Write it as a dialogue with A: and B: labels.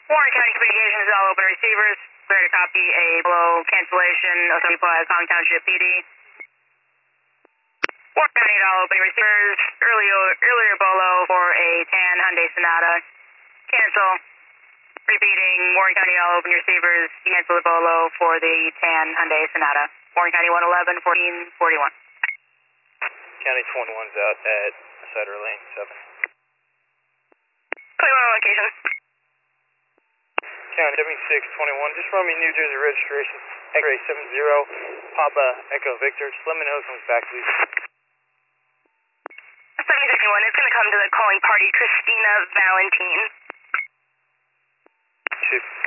A: Warren County Communications, all open receivers. Clear to copy a below cancellation of Palm Township PD. Warren County to all open receivers. Earlier Bolo for a tan Hyundai Sonata. Cancel. Repeating, Warren County all open receivers. Cancel the Bolo for the tan Hyundai Sonata. Warren County 111, 1441.
B: County 21's out at Cider Lane 7.
A: Clear on location.
B: County 7621, just run me New Jersey registration, X-ray 70, Papa Echo Victor. Just let me know who comes back, please.
A: 7621, it's going to come to the calling party, Christina Valentine.
B: Shoot.